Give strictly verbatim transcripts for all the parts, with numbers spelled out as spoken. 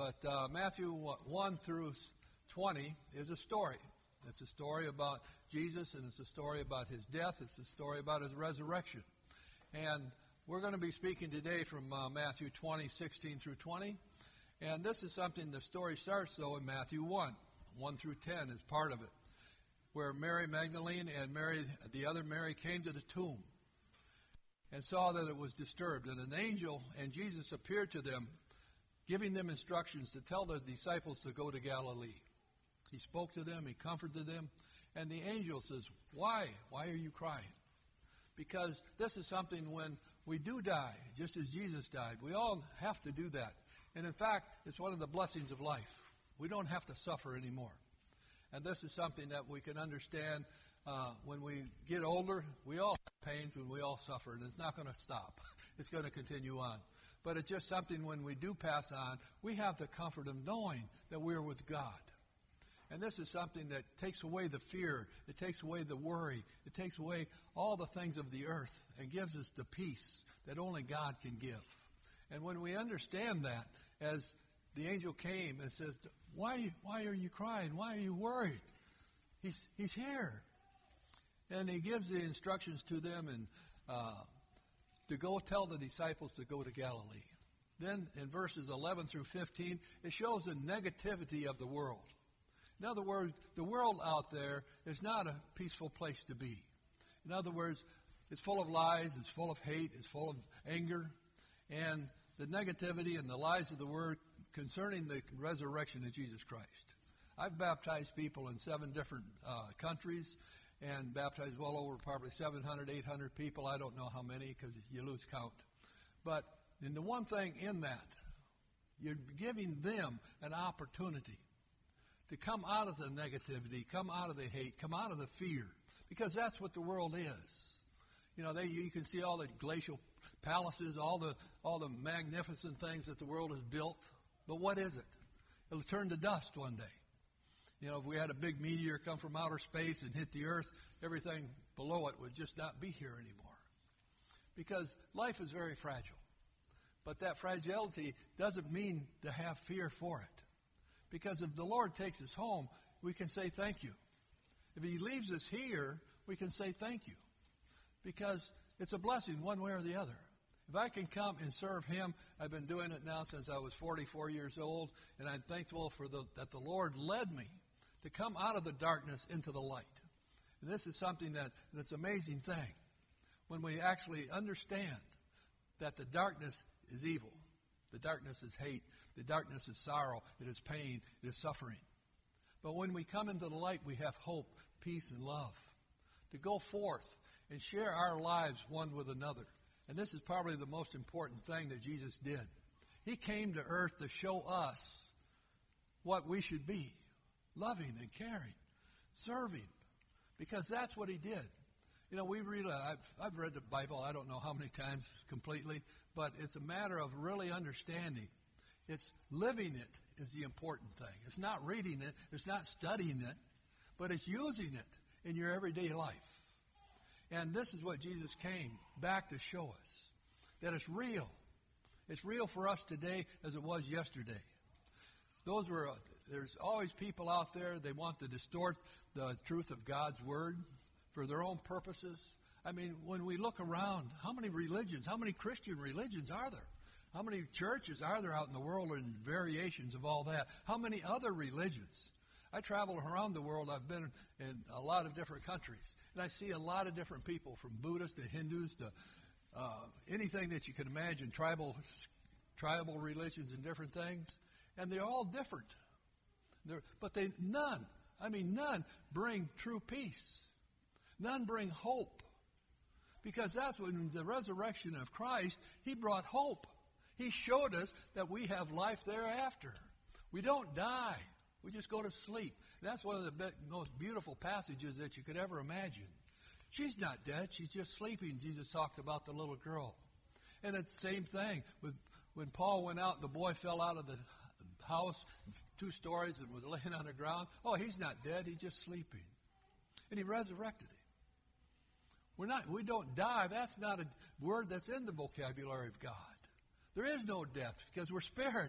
But uh, Matthew one through twenty is a story. It's a story about Jesus, and it's a story about his death. It's a story about his resurrection. And we're going to be speaking today from uh, Matthew twenty, sixteen through twenty. And this is something, the story starts, though, in Matthew one. one through ten is part of it, where Mary Magdalene and Mary, the other Mary, came to the tomb and saw that it was disturbed. And an angel and Jesus appeared to them, giving them instructions to tell the disciples to go to Galilee. He spoke to them, he comforted them, and the angel says, why? Why are you crying? Because this is something when we do die, just as Jesus died. We all have to do that. And in fact, it's one of the blessings of life. We don't have to suffer anymore. And this is something that we can understand uh, when we get older. We all have pains and we all suffer, and it's not going to stop. It's going to continue on. But it's just something when we do pass on, we have the comfort of knowing that we're with God. And this is something that takes away the fear. It takes away the worry. It takes away all the things of the earth and gives us the peace that only God can give. And when we understand that, as the angel came and says, why, why are you crying? Why are you worried? He's, he's here. And he gives the instructions to them and uh, to go tell the disciples to go to Galilee. Then in verses eleven through fifteen, it shows the negativity of the world. In other words, the world out there is not a peaceful place to be. In other words, it's full of lies, it's full of hate, it's full of anger, and the negativity and the lies of the word concerning the resurrection of Jesus Christ. I've baptized people in seven different uh, countries and baptized well over probably seven hundred, eight hundred people. I don't know how many because you lose count. But in the one thing in that, you're giving them an opportunity to come out of the negativity, come out of the hate, come out of the fear, because that's what the world is. You know, they, you can see all the glacial palaces, all the all the magnificent things that the world has built. But what is it? It'll turn to dust one day. You know, if we had a big meteor come from outer space and hit the earth, everything below it would just not be here anymore. Because life is very fragile. But that fragility doesn't mean to have fear for it. Because if the Lord takes us home, we can say thank you. If he leaves us here, we can say thank you. Because it's a blessing one way or the other. If I can come and serve him, I've been doing it now since I was forty-four years old, and I'm thankful for the, that the Lord led me to come out of the darkness into the light. And this is something that, that's an amazing thing. When we actually understand that the darkness is evil, the darkness is hate, the darkness is sorrow, it is pain, it is suffering. But when we come into the light, we have hope, peace, and love to go forth and share our lives one with another. And this is probably the most important thing that Jesus did. He came to earth to show us what we should be, loving and caring, serving, because that's what he did. You know, we read, uh, I've, I've read the Bible, I don't know how many times completely, but it's a matter of really understanding. It's living it is the important thing. It's not reading it, it's not studying it, but it's using it in your everyday life. And this is what Jesus came back to show us, that it's real. It's real for us today as it was yesterday. Those were, uh, there's always people out there, they want to distort the truth of God's word for their own purposes. I mean, when we look around, how many religions, how many Christian religions are there? How many churches are there out in the world and variations of all that? How many other religions? I travel around the world. I've been in a lot of different countries. And I see a lot of different people, from Buddhists to Hindus to uh, anything that you can imagine, tribal tribal religions and different things. And they're all different. They're, but they none, I mean none, bring true peace. None bring hope. Because that's when the resurrection of Christ, he brought hope. He showed us that we have life thereafter. We don't die. We just go to sleep. That's one of the most beautiful passages that you could ever imagine. She's not dead. She's just sleeping. Jesus talked about the little girl. And it's the same thing. With, when Paul went out, the boy fell out of the house, two stories, and was laying on the ground. Oh, he's not dead. He's just sleeping. And he resurrected him. We're not, we don't die. That's not a word that's in the vocabulary of God. There is no death because we're spirit.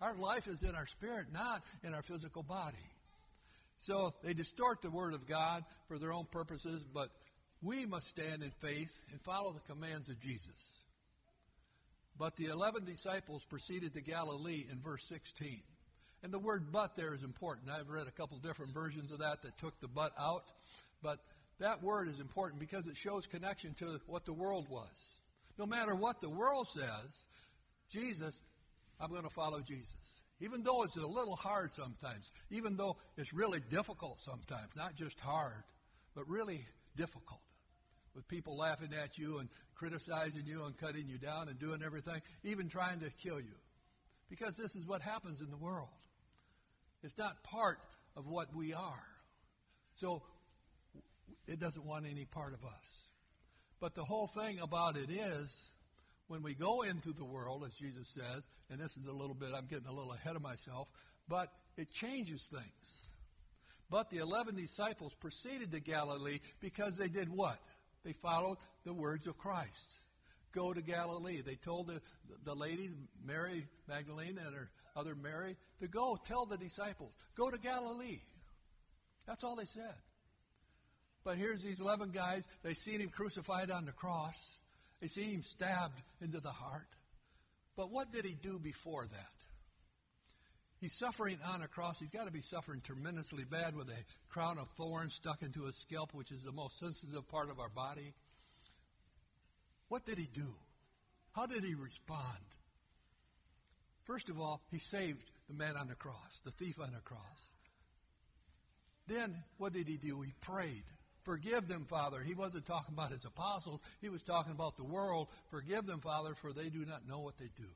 Our life is in our spirit, not in our physical body. So they distort the Word of God for their own purposes, but we must stand in faith and follow the commands of Jesus. But the eleven disciples proceeded to Galilee in verse sixteen. And the word but there is important. I've read a couple different versions of that that took the but out. But that word is important because it shows connection to what the world was. No matter what the world says, Jesus, I'm going to follow Jesus. Even though it's a little hard sometimes, even though it's really difficult sometimes, not just hard, but really difficult. With people laughing at you and criticizing you and cutting you down and doing everything, even trying to kill you. Because this is what happens in the world. It's not part of what we are. So it doesn't want any part of us. But the whole thing about it is, when we go into the world, as Jesus says, and this is a little bit, I'm getting a little ahead of myself, but it changes things. But the eleven disciples proceeded to Galilee because they did what? They followed the words of Christ. Go to Galilee. They told the, the ladies, Mary Magdalene and her other Mary, to go tell the disciples, go to Galilee. That's all they said. But here's these eleven guys. They seen him crucified on the cross. They seen him stabbed into the heart. But what did he do before that? He's suffering on a cross. He's got to be suffering tremendously bad with a crown of thorns stuck into his scalp, which is the most sensitive part of our body. What did he do? How did he respond? First of all, he saved the man on the cross, the thief on the cross. Then, what did he do? He prayed. Forgive them, Father. He wasn't talking about his apostles. He was talking about the world. Forgive them, Father, for they do not know what they do.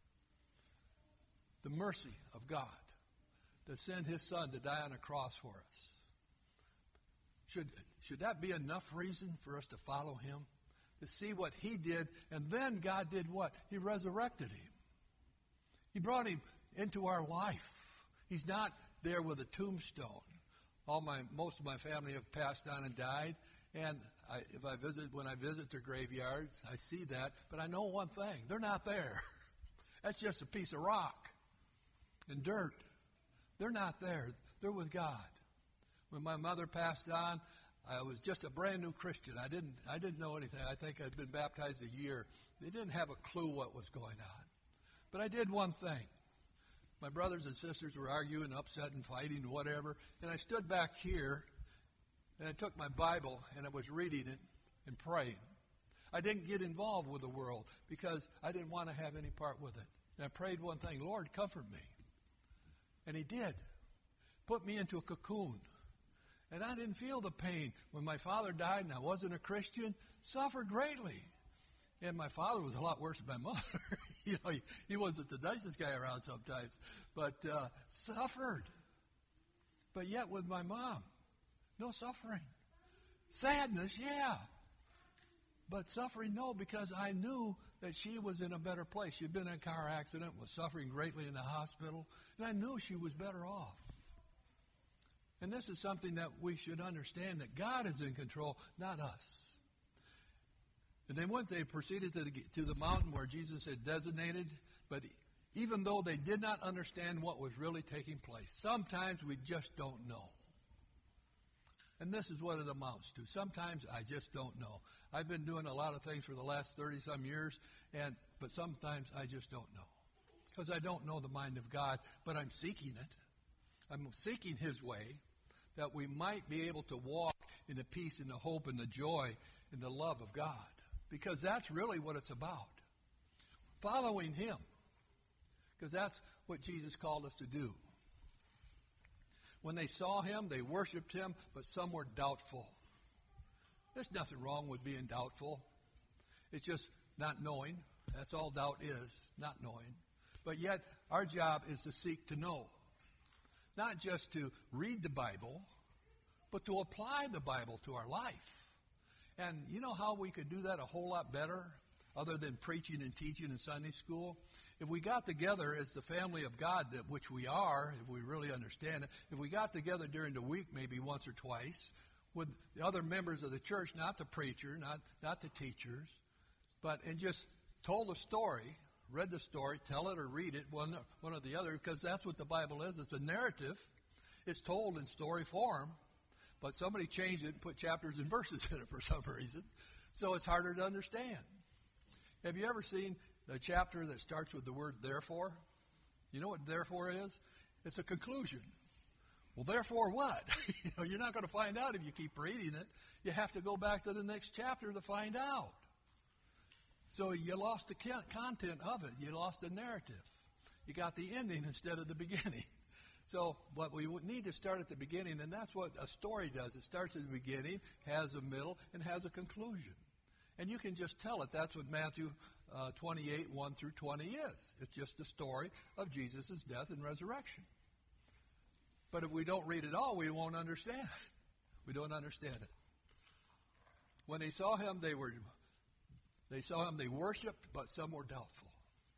The mercy of God to send his son to die on a cross for us. Should, should that be enough reason for us to follow him? To see what he did, and then God did what? He resurrected him. He brought him into our life. He's not there with a tombstone. All my, most of my family have passed on and died, and I, if I visit, when I visit their graveyards, I see that. But I know one thing: they're not there. That's just a piece of rock and dirt. They're not there. They're with God. When my mother passed on, I was just a brand new Christian. I didn't, I didn't know anything. I think I'd been baptized a year. They didn't have a clue what was going on. But I did one thing. My brothers and sisters were arguing, upset, and fighting, and whatever. And I stood back here, and I took my Bible, and I was reading it and praying. I didn't get involved with the world because I didn't want to have any part with it. And I prayed one thing: Lord, comfort me. And he did. Put me into a cocoon. And I didn't feel the pain. When my father died and I wasn't a Christian, suffered greatly. And my father was a lot worse than my mother. you know, he, he wasn't the nicest guy around sometimes. But uh, suffered. But yet with my mom, no suffering. Sadness, yeah. But suffering, no, because I knew that she was in a better place. She'd been in a car accident, was suffering greatly in the hospital, and I knew she was better off. And this is something that we should understand, that God is in control, not us. And they went, they proceeded to the, to the mountain where Jesus had designated, but even though they did not understand what was really taking place, sometimes we just don't know. And this is what it amounts to. Sometimes I just don't know. I've been doing a lot of things for the last thirty-some years, and but sometimes I just don't know. Because I don't know the mind of God, but I'm seeking it. I'm seeking his way, that we might be able to walk in the peace and the hope and the joy and the love of God. Because that's really what it's about. Following him. Because that's what Jesus called us to do. When they saw him, they worshiped him, but some were doubtful. There's nothing wrong with being doubtful. It's just not knowing. That's all doubt is, not knowing. But yet, our job is to seek to know. Not just to read the Bible, but to apply the Bible to our life. And you know how we could do that a whole lot better, other than preaching and teaching in Sunday school? If we got together as the family of God, that which we are, if we really understand it, if we got together during the week maybe once or twice with the other members of the church, not the preacher, not, not the teachers, but and just told a story, read the story, tell it or read it, one, one or the other, because that's what the Bible is. It's a narrative. It's told in story form, but somebody changed it and put chapters and verses in it for some reason, so it's harder to understand. Have you ever seen the chapter that starts with the word therefore? You know what therefore is? It's a conclusion. Well, therefore what? you know, you're not going to find out if you keep reading it. You have to go back to the next chapter to find out. So you lost the content of it. You lost the narrative. You got the ending instead of the beginning. So what we need to start at the beginning, and that's what a story does. It starts at the beginning, has a middle, and has a conclusion. And you can just tell it. That's what Matthew uh, twenty-eight, one through twenty is. It's just the story of Jesus' death and resurrection. But if we don't read it all, we won't understand. We don't understand it. When they saw him, they were they saw him, they worshipped, but some were doubtful.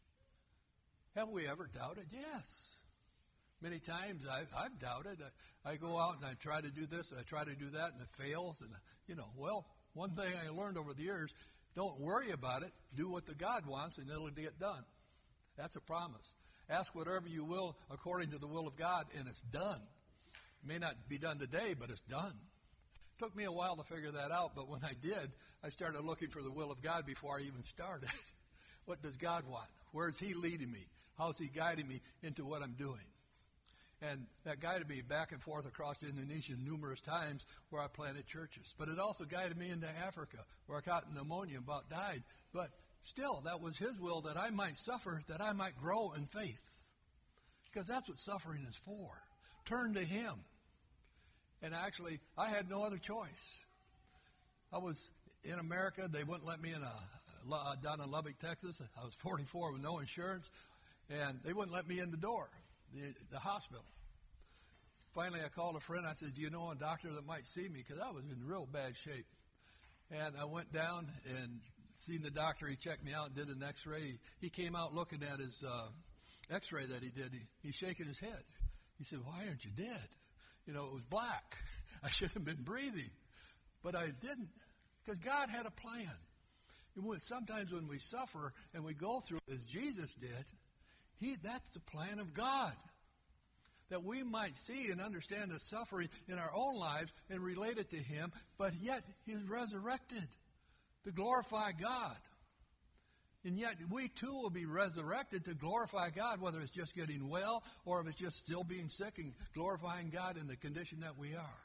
Have we ever doubted? Yes. Many times I've, I've doubted. I, I go out and I try to do this and I try to do that and it fails. And, you know, well, one thing I learned over the years, don't worry about it. Do what the God wants and it'll get done. That's a promise. Ask whatever you will according to the will of God, and it's done. It may not be done today, but it's done. It took me a while to figure that out, but when I did, I started looking for the will of God before I even started. What does God want? Where is he leading me? How is he guiding me into what I'm doing? And that guided me back and forth across Indonesia numerous times where I planted churches. But it also guided me into Africa where I caught pneumonia and about died. But still, that was his will that I might suffer, that I might grow in faith. Because that's what suffering is for. Turn to him. And actually, I had no other choice. I was in America. They wouldn't let me in a, uh, down in Lubbock, Texas. I was forty-four with no insurance. And they wouldn't let me in the door, the, the hospital. Finally, I called a friend. I said, do you know a doctor that might see me? Because I was in real bad shape. And I went down and seen the doctor. He checked me out and did an x-ray. He came out looking at his uh, x-ray that he did. He, he's shaking his head. He said, why aren't you dead? You know, it was black. I should have been breathing. But I didn't, because God had a plan. And when, sometimes when we suffer and we go through as Jesus did, he, that's the plan of God. That we might see and understand the suffering in our own lives and relate it to him, but yet he's resurrected to glorify God. And yet we too will be resurrected to glorify God, whether it's just getting well or if it's just still being sick and glorifying God in the condition that we are.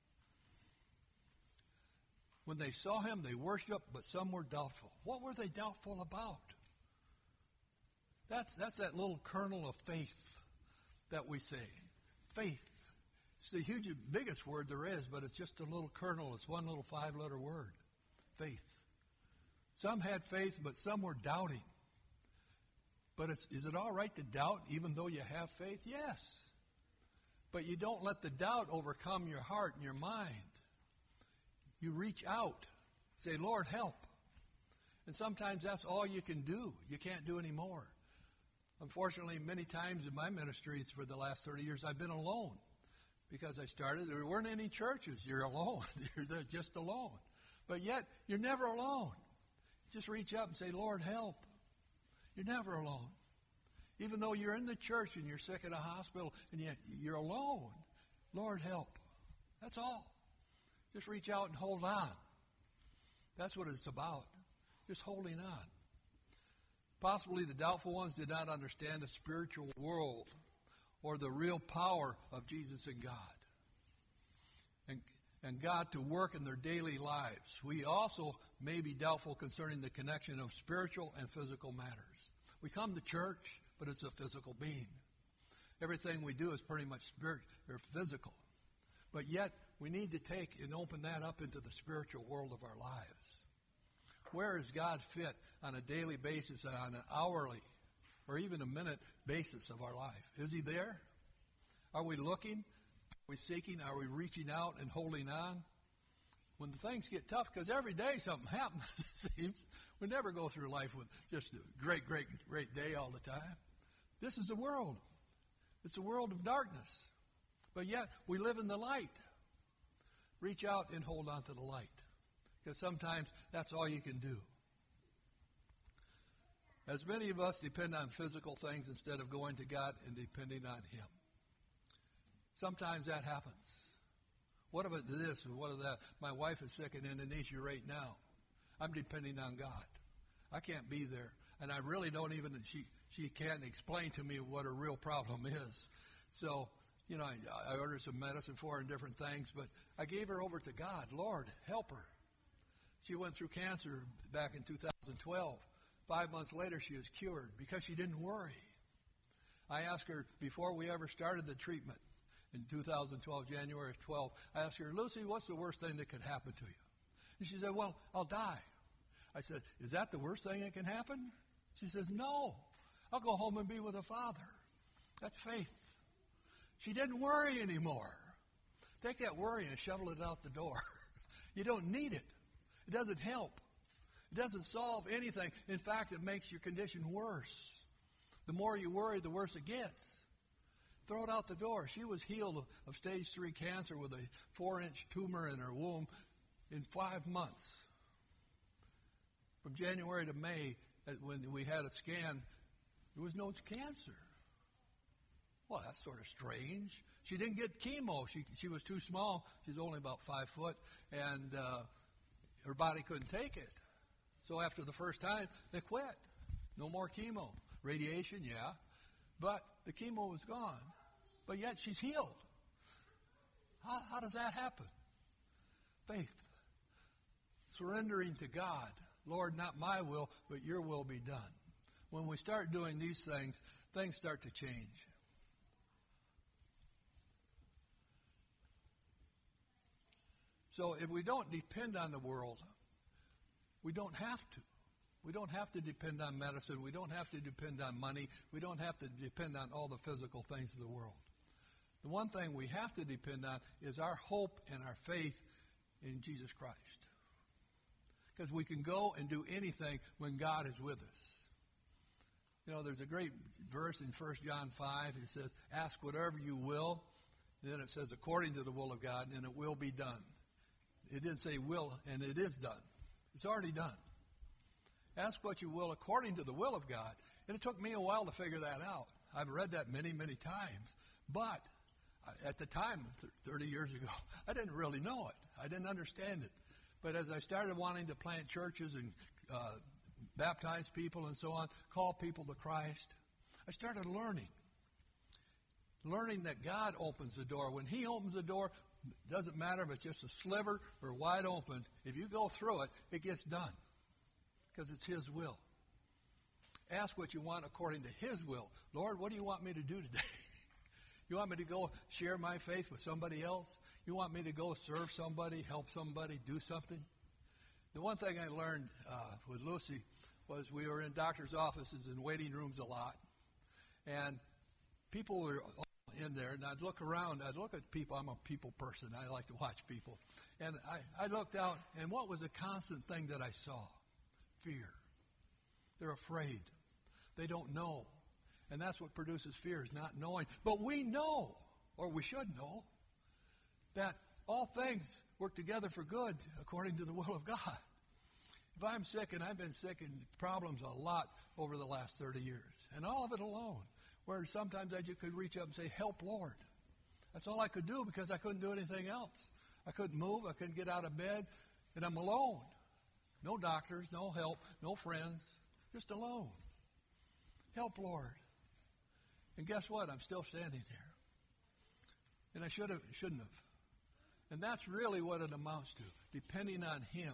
When they saw him, they worshiped, but some were doubtful. What were they doubtful about? That's, that's that little kernel of faith that we say. Faith. It's the huge, biggest word there is, but it's just a little kernel. It's one little five-letter word. Faith. Some had faith, but some were doubting. But it's, is it all right to doubt even though you have faith? Yes. But you don't let the doubt overcome your heart and your mind. You reach out. Say, Lord, help. And sometimes that's all you can do. You can't do any more. Unfortunately, many times in my ministry for the last thirty years, I've been alone. Because I started, there weren't any churches. You're alone. You're just alone. But yet, you're never alone. Just reach up and say, Lord, help. You're never alone. Even though you're in the church and you're sick in a hospital and yet you're alone, Lord, help. That's all. Just reach out and hold on. That's what it's about. Just holding on. Possibly the doubtful ones did not understand the spiritual world or the real power of Jesus and God. And, and God to work in their daily lives. We also may be doubtful concerning the connection of spiritual and physical matters. We come to church, but it's a physical being. Everything we do is pretty much spirit or physical. But yet, we need to take and open that up into the spiritual world of our lives. Where is God fit on a daily basis, on an hourly, or even a minute basis of our life? Is he there? Are we looking? Are we seeking? Are we reaching out and holding on? When the things get tough, because every day something happens, it seems. We never go through life with just a great, great, great day all the time. This is the world. It's a world of darkness. But yet, we live in the light. Reach out and hold on to the light. Because sometimes that's all you can do. As many of us depend on physical things instead of going to God and depending on Him. Sometimes that happens. What about this and what of that? My wife is sick in Indonesia right now. I'm depending on God. I can't be there. And I really don't even, she, she can't explain to me what her real problem is. So, you know, I, I ordered some medicine for her and different things, but I gave her over to God. Lord, help her. She went through cancer back in two thousand twelve. Five months later, she was cured because she didn't worry. I asked her, before we ever started the treatment in two thousand twelve, January twelfth, I asked her, Lucy, what's the worst thing that could happen to you? And she said, well, I'll die. I said, is that the worst thing that can happen? She says, no, I'll go home and be with the Father. That's faith. She didn't worry anymore. Take that worry and shovel it out the door. You don't need it. It doesn't help. It doesn't solve anything. In fact, it makes your condition worse. The more you worry, the worse it gets. Throw it out the door. She was healed of, of stage three cancer with a four-inch tumor in her womb in five months. From January to May, when we had a scan, there was no cancer. Well, that's sort of strange. She didn't get chemo. She she was too small. She's only about five foot, and uh, her body couldn't take it. So after the first time, they quit. No more chemo. Radiation, yeah. But the chemo was gone. But yet she's healed. How, how does that happen? Faith. Surrendering to God. Lord, not my will, but your will be done. When we start doing these things, things start to change. So if we don't depend on the world, we don't have to. We don't have to depend on medicine. We don't have to depend on money. We don't have to depend on all the physical things of the world. The one thing we have to depend on is our hope and our faith in Jesus Christ. Because we can go and do anything when God is with us. You know, there's a great verse in First John five. It says, ask whatever you will. And then it says, according to the will of God, and it will be done. It didn't say will, and it is done. It's already done. Ask what you will according to the will of God. And it took me a while to figure that out. I've read that many, many times. But at the time, thirty years ago, I didn't really know it. I didn't understand it. But as I started wanting to plant churches and uh, baptize people and so on, call people to Christ, I started learning. Learning that God opens the door. When He opens the door, it doesn't matter if it's just a sliver or wide open. If you go through it, it gets done. Because it's His will. Ask what you want according to His will. Lord, what do you want me to do today? You want me to go share my faith with somebody else? You want me to go serve somebody, help somebody, do something? The one thing I learned uh, with Lucy was we were in doctor's offices and waiting rooms a lot. And people were in there, and I'd look around. I'd look at people. I'm a people person. I like to watch people. And I, I looked out, and what was a constant thing that I saw? Fear. They're afraid. They don't know. And that's what produces fear, is not knowing. But we know, or we should know, that all things work together for good according to the will of God. If I'm sick, and I've been sick in problems a lot over the last thirty years, and all of it alone, where sometimes I just could reach up and say, help, Lord. That's all I could do because I couldn't do anything else. I couldn't move. I couldn't get out of bed, and I'm alone. No doctors, no help, no friends, just alone. Help, Lord. And guess what? I'm still standing here. And I should have, shouldn't have. And that's really what it amounts to, depending on Him.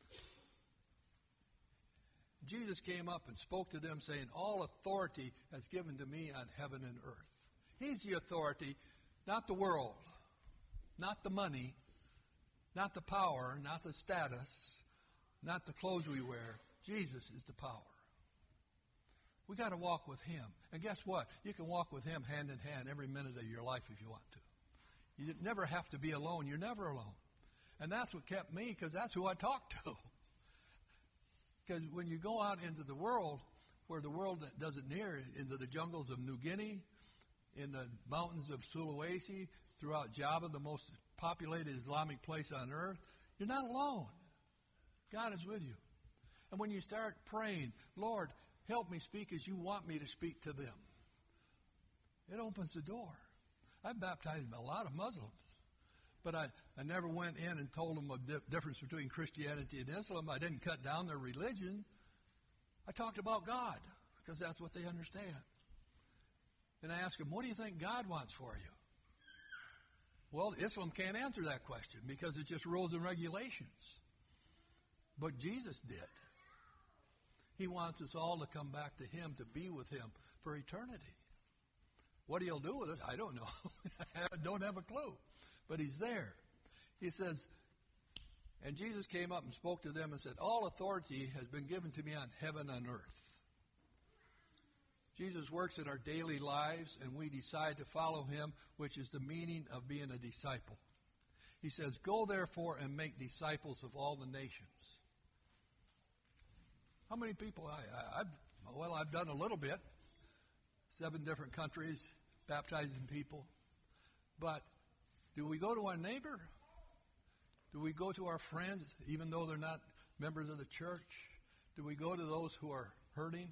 Jesus came up and spoke to them saying, all authority has given to me on heaven and earth. He's the authority, not the world, not the money, not the power, not the status, not the clothes we wear. Jesus is the power. We got to walk with Him. And guess what? You can walk with Him hand in hand every minute of your life if you want to. You never have to be alone. You're never alone. And that's what kept me, because that's who I talked to. Because when you go out into the world, where the world doesn't near, into the jungles of New Guinea, in the mountains of Sulawesi, throughout Java, the most populated Islamic place on earth, you're not alone. God is with you. And when you start praying, Lord, help me speak as you want me to speak to them. It opens the door. I've baptized a lot of Muslims, but I, I never went in and told them the di- difference between Christianity and Islam. I didn't cut down their religion. I talked about God, because that's what they understand. And I asked them, what do you think God wants for you? Well, Islam can't answer that question because it's just rules and regulations. But Jesus did. He wants us all to come back to him, to be with him for eternity. What he'll do with us, I don't know. I don't have a clue. But he's there. He says, and Jesus came up and spoke to them and said, all authority has been given to me on heaven and earth. Jesus works in our daily lives, and we decide to follow him, which is the meaning of being a disciple. He says, go therefore and make disciples of all the nations. How many people? I, I, I've, well, I've done a little bit. Seven different countries, baptizing people. But do we go to our neighbor? Do we go to our friends, even though they're not members of the church? Do we go to those who are hurting?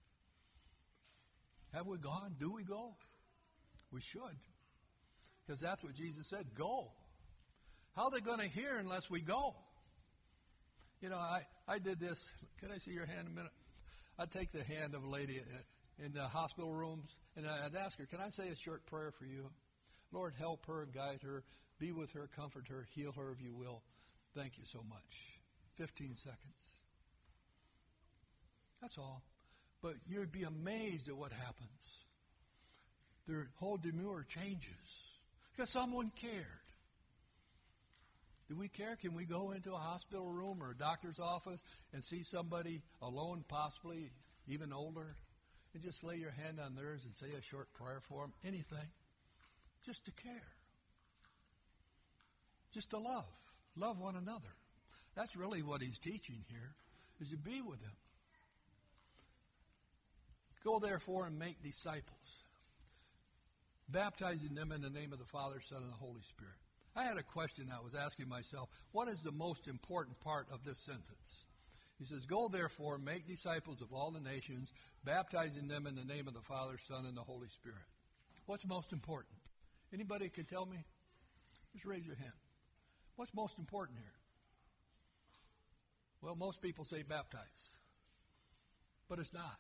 Have we gone? Do we go? We should. Because that's what Jesus said, go. How are they going to hear unless we go? You know, I, I did this. Can I see your hand a minute? I'd take the hand of a lady in the hospital rooms, and I'd ask her, can I say a short prayer for you? Lord, help her, guide her, be with her, comfort her, heal her if you will. Thank you so much. Fifteen seconds. That's all. But you'd be amazed at what happens. Their whole demeanor changes because someone cared. Do we care? Can we go into a hospital room or a doctor's office and see somebody alone, possibly even older, and just lay your hand on theirs and say a short prayer for them? Anything. Just to care. Just to love. Love one another. That's really what he's teaching here, is to be with them. Go therefore and make disciples, baptizing them in the name of the Father, Son, and the Holy Spirit. I had a question I was asking myself, what is the most important part of this sentence? He says, go therefore, make disciples of all the nations, baptizing them in the name of the Father, Son, and the Holy Spirit. What's most important? Anybody can tell me? Just raise your hand. What's most important here? Well, most people say baptize, but it's not.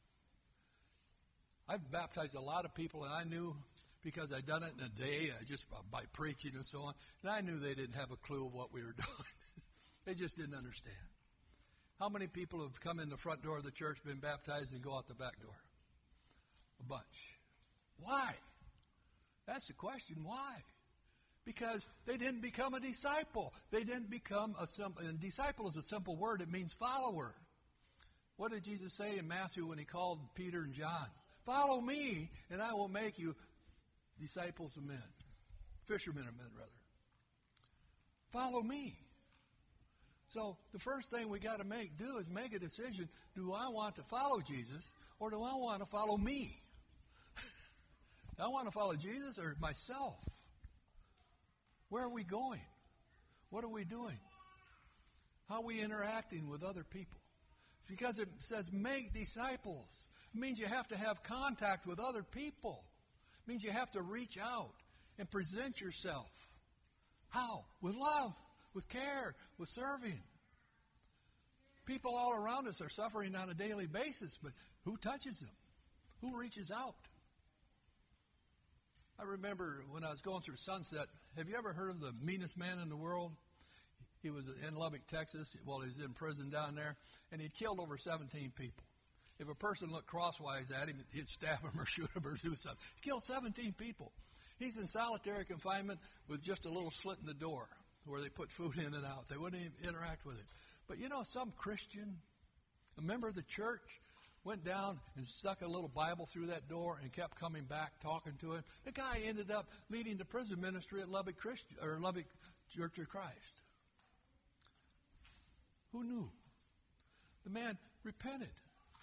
I've baptized a lot of people, and I knew, because I'd done it in a day, I just by preaching and so on, and I knew they didn't have a clue of what we were doing. They just didn't understand. How many people have come in the front door of the church, been baptized, and go out the back door? A bunch. Why? That's the question. Why? Because they didn't become a disciple. They didn't become a simple, and disciple is a simple word. It means follower. What did Jesus say in Matthew when he called Peter and John? Follow me, and I will make you disciples of men. Fishermen of men, rather. Follow me. So the first thing we got to make do is make a decision. Do I want to follow Jesus, or do I want to follow me? Do I want to follow Jesus or myself? Where are we going? What are we doing? How are we interacting with other people? It's because it says make disciples. It means you have to have contact with other people. It means you have to reach out and present yourself. How? With love, with care, with serving. People all around us are suffering on a daily basis, but who touches them? Who reaches out? I remember when I was going through Sunset, have you ever heard of the meanest man in the world? He was in Lubbock, Texas. Well, he was in prison down there, and he'd killed over seventeen people. If a person looked crosswise at him, he'd stab him or shoot him or do something. He killed seventeen people. He's in solitary confinement with just a little slit in the door where they put food in and out. They wouldn't even interact with him. But you know, some Christian, a member of the church, went down and stuck a little Bible through that door and kept coming back, talking to him. The guy ended up leading the prison ministry at Lubbock Christian or Lubbock Church of Christ. Who knew? The man repented.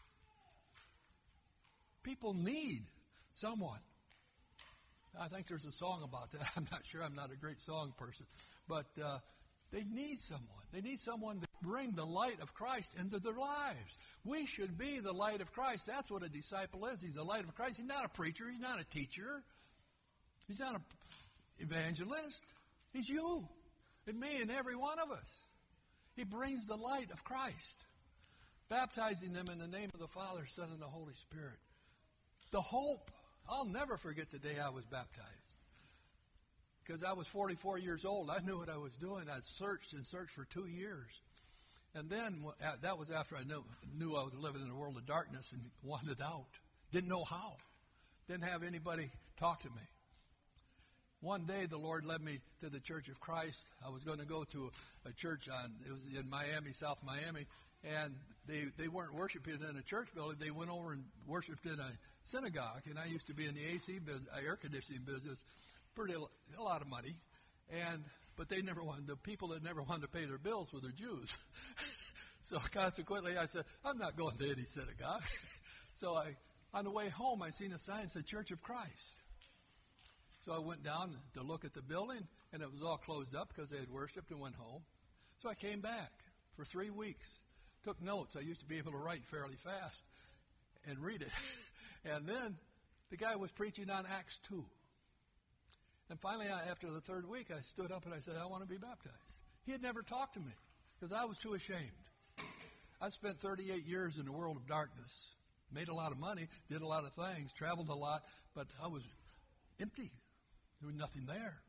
People need someone. I think there's a song about that. I'm not sure. I'm not a great song person. But uh, They need someone. They need someone to bring the light of Christ into their lives. We should be the light of Christ. That's what a disciple is. He's the light of Christ. He's not a preacher. He's not a teacher. He's not an evangelist. He's you and me and every one of us. He brings the light of Christ, baptizing them in the name of the Father, Son, and the Holy Spirit. The hope. I'll never forget the day I was baptized. Because I was forty-four years old. I knew what I was doing. I searched and searched for two years. And then that was after I knew, knew I was living in a world of darkness and wanted out. Didn't know how. Didn't have anybody talk to me. One day the Lord led me to the Church of Christ. I was going to go to a church on, it was in Miami, South Miami, and they, they weren't worshiping in a church building. They went over and worshiped in a synagogue. And I used to be in the A C business, air conditioning business. Pretty a lot of money, and but they never wanted, the people that never wanted to pay their bills were the Jews. So consequently, I said, I'm not going to any synagogue. So I, on the way home, I seen a sign that said Church of Christ. So I went down to look at the building, and it was all closed up because they had worshipped and went home. So I came back for three weeks, took notes. I used to be able to write fairly fast and read it. And then the guy was preaching on Acts two. And finally, I, after the third week, I stood up and I said, I want to be baptized. He had never talked to me because I was too ashamed. I spent thirty-eight years in the world of darkness, made a lot of money, did a lot of things, traveled a lot, but I was empty. There was nothing there.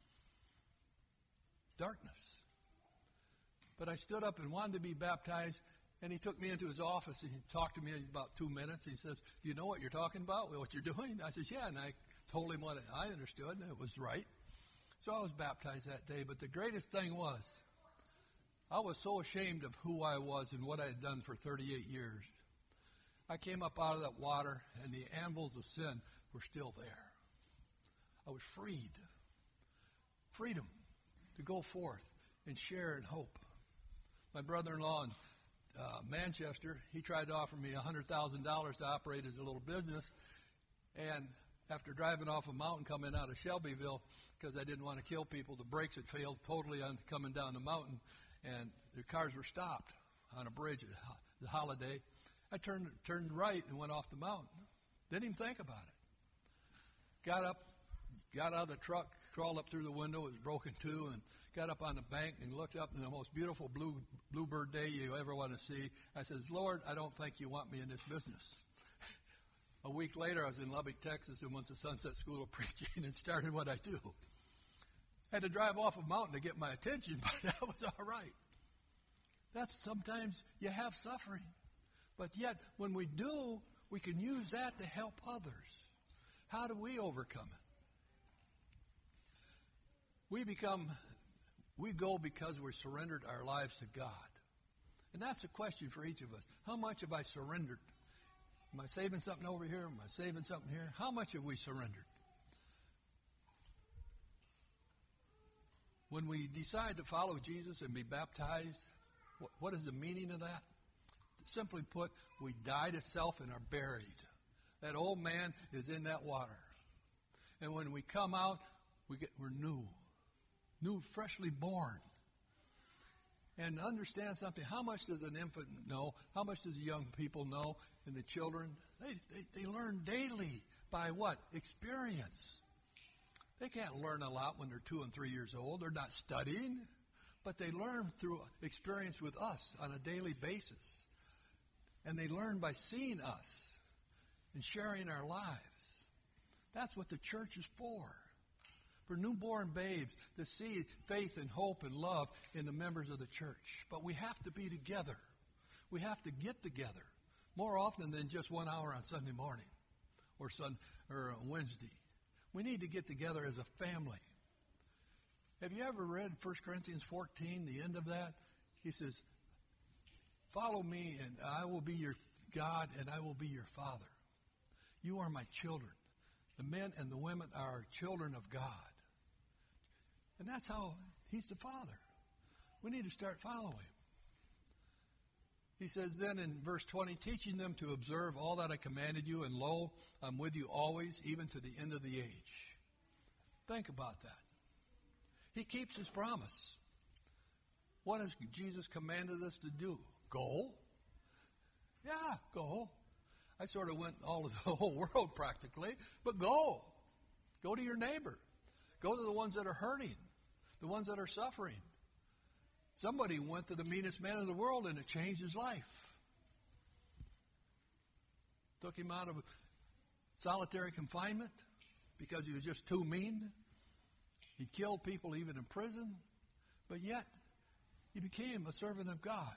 Darkness. But I stood up and wanted to be baptized, and he took me into his office and he talked to me about two minutes. He says, do you know what you're talking about, what you're doing? I says, yeah, and I told him what I understood, and it was right. So I was baptized that day. But the greatest thing was, I was so ashamed of who I was and what I had done for thirty-eight years. I came up out of that water, and the anvils of sin were still there. I was freed. Freedom to go forth and share in hope. My brother-in-law in uh, Manchester, he tried to offer me one hundred thousand dollars to operate as a little business, and after driving off a mountain coming out of Shelbyville, because I didn't want to kill people, the brakes had failed totally on coming down the mountain, and the cars were stopped on a bridge at the holiday. I turned turned right and went off the mountain. Didn't even think about it. Got up, got out of the truck, crawled up through the window. It was broken too, and got up on the bank and looked up in the most beautiful blue bluebird day you ever want to see. I says, Lord, I don't think you want me in this business. A week later, I was in Lubbock, Texas, and went to Sunset School of Preaching and started what I do. Had to drive off a mountain to get my attention, but that was all right. That's sometimes you have suffering. But yet, when we do, we can use that to help others. How do we overcome it? We become, we go because we surrendered our lives to God. And that's a question for each of us. How much have I surrendered? Am I saving something over here? Am I saving something here? How much have we surrendered? When we decide to follow Jesus and be baptized, what, what is the meaning of that? Simply put, we die to self and are buried. That old man is in that water. And when we come out, we get, we're new. New, freshly born. And understand something, how much does an infant know? How much does young people know? And the children, they, they, they learn daily by what? Experience. They can't learn a lot when they're two and three years old. They're not studying. But they learn through experience with us on a daily basis. And they learn by seeing us and sharing our lives. That's what the church is for. For newborn babes to see faith and hope and love in the members of the church. But we have to be together. We have to get together more often than just one hour on Sunday morning or sun or Wednesday. We need to get together as a family. Have you ever read First Corinthians fourteen, the end of that? He says, follow me and I will be your God and I will be your Father. You are my children. The men and the women are children of God. And that's how he's the Father. We need to start following. He says then in verse twenty, teaching them to observe all that I commanded you, and lo, I'm with you always, even to the end of the age. Think about that. He keeps his promise. What has Jesus commanded us to do? Go. Yeah, go. I sort of went all of the whole world practically, but go. Go to your neighbor. Go to the ones that are hurting, the ones that are suffering. Somebody went to the meanest man in the world and it changed his life. Took him out of solitary confinement because he was just too mean. He killed people even in prison, but yet he became a servant of God.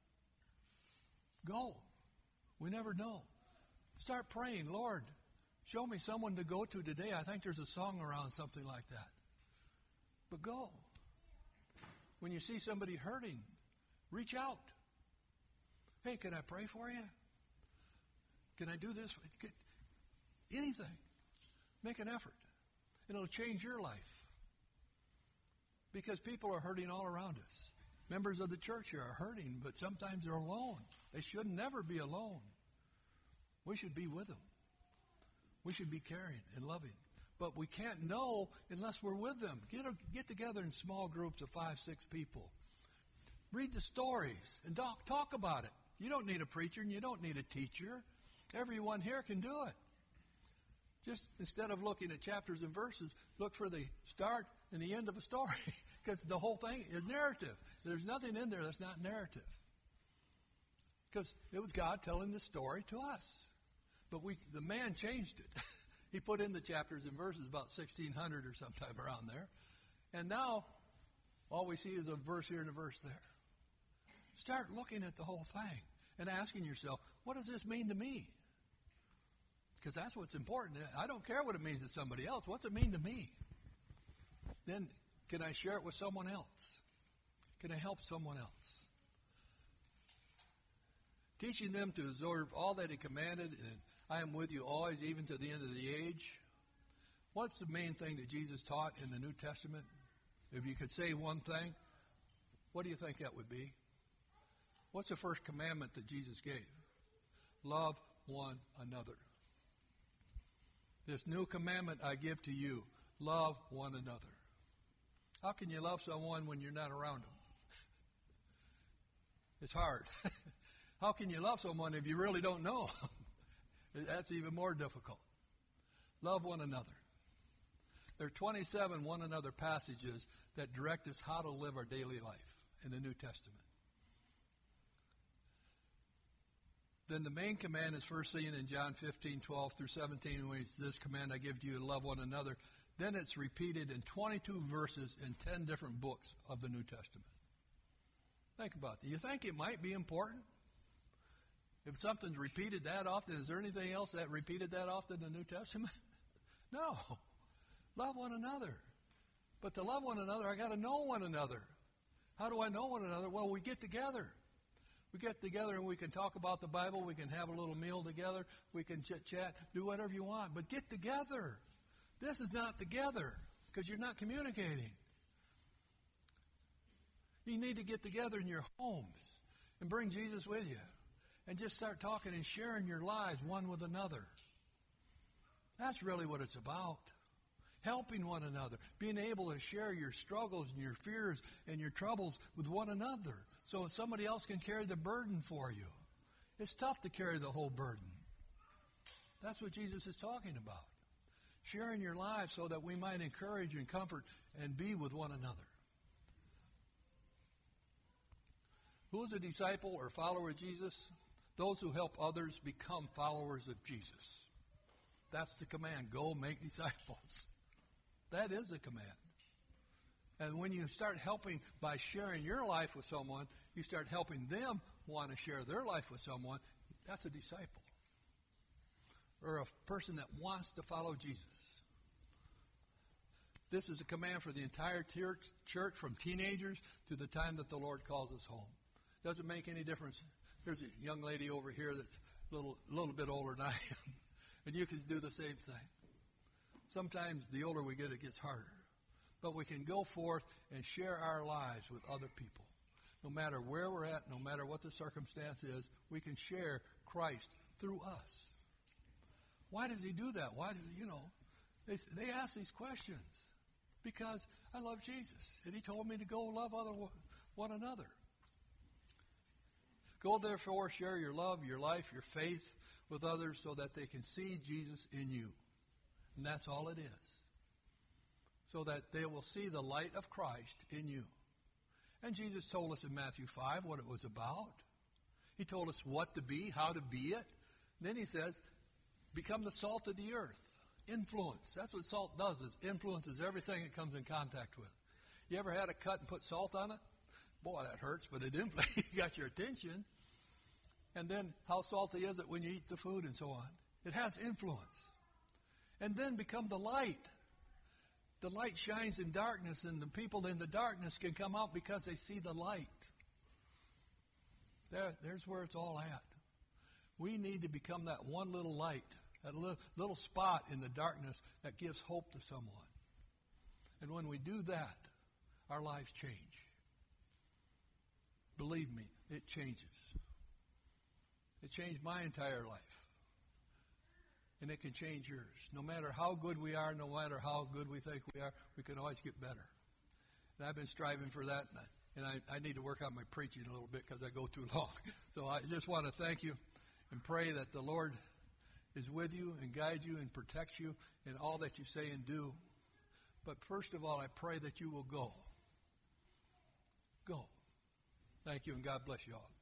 Go. We never know. Start praying, Lord, show me someone to go to today. I think there's a song around something like that. But go. When you see somebody hurting, reach out. Hey, can I pray for you? Can I do this? Anything. Make an effort. And it'll change your life. Because people are hurting all around us. Members of the church here are hurting, but sometimes they're alone. They should never be alone. We should be with them. We should be caring and loving. But we can't know unless we're with them. Get, a, get together in small groups of five, six people. Read the stories and talk, talk about it. You don't need a preacher and you don't need a teacher. Everyone here can do it. Just instead of looking at chapters and verses, look for the start and the end of a story. Because the whole thing is narrative. There's nothing in there that's not narrative. Because it was God telling the story to us. But we, the man changed it. He put in the chapters and verses about sixteen hundred or sometime around there. And now, all we see is a verse here and a verse there. Start looking at the whole thing and asking yourself, what does this mean to me? Because that's what's important. I don't care what it means to somebody else. What's it mean to me? Then, can I share it with someone else? Can I help someone else? Teaching them to observe all that he commanded, and I am with you always, even to the end of the age. What's the main thing that Jesus taught in the New Testament? If you could say one thing, what do you think that would be? What's the first commandment that Jesus gave? Love one another. This new commandment I give to you, love one another. How can you love someone when you're not around them? It's hard. How can you love someone if you really don't know? That's even more difficult. Love one another. There are twenty-seven one another passages that direct us how to live our daily life in the New Testament. Then the main command is first seen in John fifteen, twelve through seventeen, when it's this command I give to you to love one another. Then it's repeated in twenty-two verses in ten different books of the New Testament. Think about that. You think it might be important? If something's repeated that often, is there anything else that repeated that often in the New Testament? No. Love one another. But to love one another, I got to know one another. How do I know one another? Well, we get together. We get together and we can talk about the Bible. We can have a little meal together. We can chit-chat, do whatever you want. But get together. This is not together because you're not communicating. You need to get together in your homes and bring Jesus with you. And just start talking and sharing your lives one with another. That's really what it's about. Helping one another. Being able to share your struggles and your fears and your troubles with one another. So somebody else can carry the burden for you. It's tough to carry the whole burden. That's what Jesus is talking about. Sharing your lives so that we might encourage and comfort and be with one another. Who is a disciple or follower of Jesus? Those who help others become followers of Jesus. That's the command. Go make disciples. That is the command. And when you start helping by sharing your life with someone, you start helping them want to share their life with someone. That's a disciple. Or a person that wants to follow Jesus. This is a command for the entire church, from teenagers to the time that the Lord calls us home. Doesn't make any difference. There's a young lady over here that's a little, little bit older than I am. And you can do the same thing. Sometimes the older we get, it gets harder. But we can go forth and share our lives with other people. No matter where we're at, no matter what the circumstance is, we can share Christ through us. Why does he do that? Why do, you know, they, they ask these questions. Because I love Jesus. And he told me to go love other one another. Go therefore, share your love, your life, your faith with others so that they can see Jesus in you. And that's all it is. So that they will see the light of Christ in you. And Jesus told us in Matthew five what it was about. He told us what to be, how to be it. Then he says, become the salt of the earth. Influence. That's what salt does, is influences everything it comes in contact with. You ever had a cut and put salt on it? Boy, that hurts, but it influences, got your attention. And then how salty is it when you eat the food and so on? It has influence. And then become the light. The light shines in darkness, and the people in the darkness can come out because they see the light. There, there's where it's all at. We need to become that one little light, that little, little spot in the darkness that gives hope to someone. And when we do that, our lives change. Believe me, it changes. It changed my entire life. And it can change yours. No matter how good we are, no matter how good we think we are, we can always get better. And I've been striving for that, and I, I need to work on my preaching a little bit because I go too long. So I just want to thank you and pray that the Lord is with you and guide you and protect you in all that you say and do. But first of all, I pray that you will go. Go. Thank you, and God bless you all.